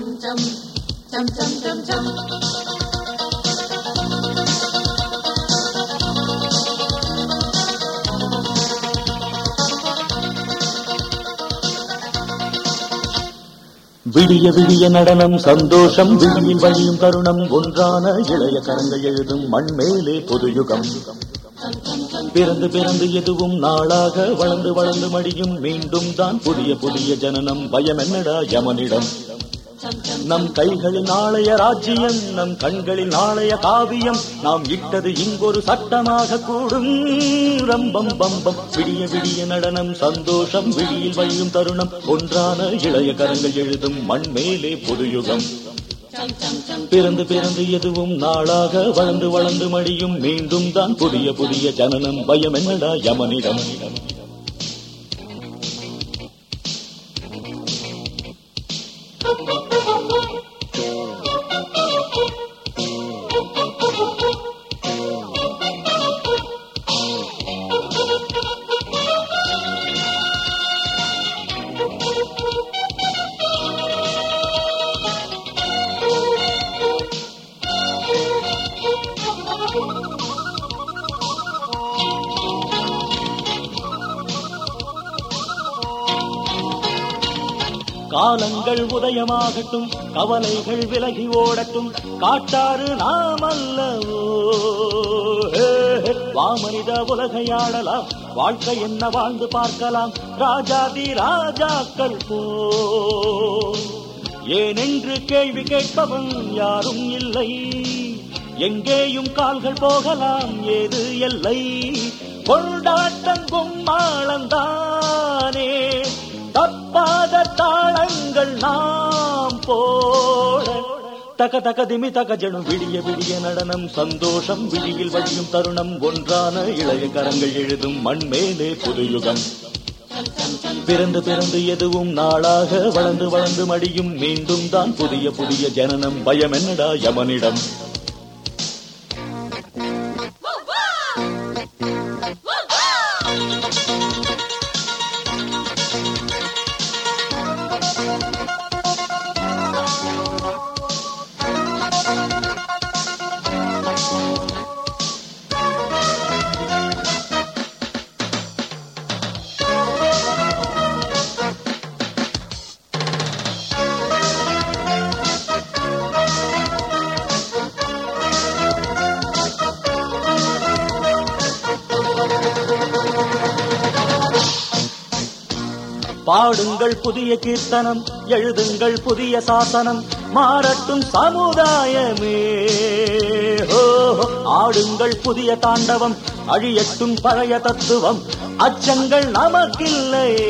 chum chum chum chum chum. விடிய விடிய நடனம் சந்தோஷம் விழியில் வழியும் தருணம் ஒன்றான இளைய கரங்கள் எழுதும் மண்மேலே புதுயுகம். பிறந்து பிறந்து எதுவும் நாளாக வளர்ந்து வளர்ந்து மடியும் மீண்டும் தான் புதிய புதிய ஜனனம். பயம் என்னடா யமனிடம். நம் கைகளில் நாளைய ராஜ்யம், நம் கண்களில் நாளைய காவியம். நாம் இட்டது இங்கொரு சட்டமாக கூடும். ரம்பம் பம்பம் விடிய விடிய நடனம் சந்தோஷம் விழியில் வழியும் தருணம் ஒன்றான இளைய கரங்கள் எழுதும் மண்மேலே புதுயுகம். பிறந்து பிறந்து எதுவும் நாளாக வளர்ந்து வளர்ந்து மடியும் மீண்டும் தான் புதிய புதிய ஜனனம். பயம் என்னடா யமனிடம். காலங்கள் உதயமாகட்டும், கவலைகள் விலகி ஓடட்டும், காட்டாறு நாம் அல்லவோ. வாமனித உலகையாடலாம், வாழ்க்கை என்ன வாழ்ந்து பார்க்கலாம், ராஜாதி ராஜாக்கள் போ. ஏனென்று கேள்வி கேட்பவன் யாரும் இல்லை, எங்கேயும் கால்கள் போகலாம், ஏது எல்லை. கொண்டாட்டம் கும்மாளந்தானே, தப்பாத தாளங்கள் நாம் போட. தக தக திமி தக ஜனும் விடிய விடிய நடனம் சந்தோஷம் விழியில் வழியும் தருணம் ஒன்றான இளைய கரங்கள் எழுதும் மண்மேலே புதுயுகம். பிறந்து பிறந்து எதுவும் நாளாக வளர்ந்து வளர்ந்து மடியும் மீண்டும் தான் புதிய புதிய ஜனனம். பயம் என்னடா யமனிடம். பாடுங்கள் புதிய கீர்த்தனம், எழுதுங்கள் புதிய சாசனம், மாறட்டும் சமுதாயமே. ஆடுங்கள் புதிய தாண்டவம், அழியட்டும் பழைய தத்துவம், அச்சங்கள் நமக்கில்லையே.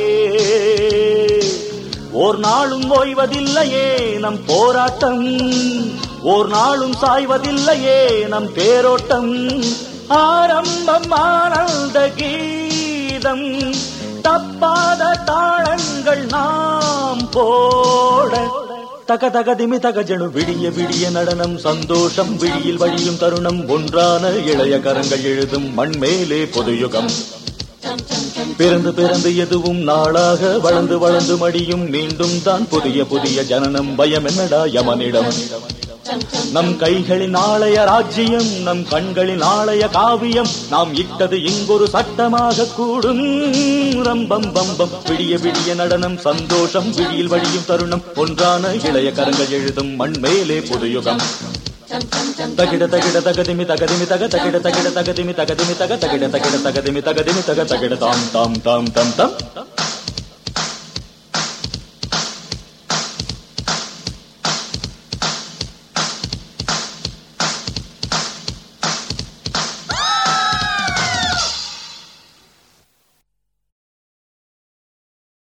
ஓர் நாளும் ஓய்வதில்லையே நம் போராட்டம், ஓர் நாளும் சாய்வதில்லையே நம் தேரோட்டம். ஆரம்பம் ஆனந்த கீதம், தப்பாத தாளங்கள் நாம் போட. தக தக திமி தக ஜனு விடிய விடிய நடனம் சந்தோஷம் விழியில் வழியும் தருணம் ஒன்றான இளைய கரங்கள் எழுதும் மண்மேலே புதுயுகம். பிறந்து பிறந்து எதுவும் நாளாக வளர்ந்து வளர்ந்து மடியும் மீண்டும் தான் புதிய புதிய ஜனனம். பயம் என்னடா யமனிடம். நம் கைகளின் நாளைய ராஜ்யம், நம் கண்களின் நாளைய காவியம். நாம் இட்டது இங்கொரு சட்டமாக கூடும். ரம்பம் பம்பம் விடிய விடிய நடனம் சந்தோஷம் விழியில் வழியும் தருணம் ஒன்றான இளைய கரங்கள் எழுதும் மண்மேலே புதுயுகம். தகிட தகிட தகதிமி தகதிமி தக தகிட தகிட தகதிமி தகதிமி தக தகிட தகிட தகதிமி தகதிமி தக தகிட தாம் தாம் தாம் தம் தம்.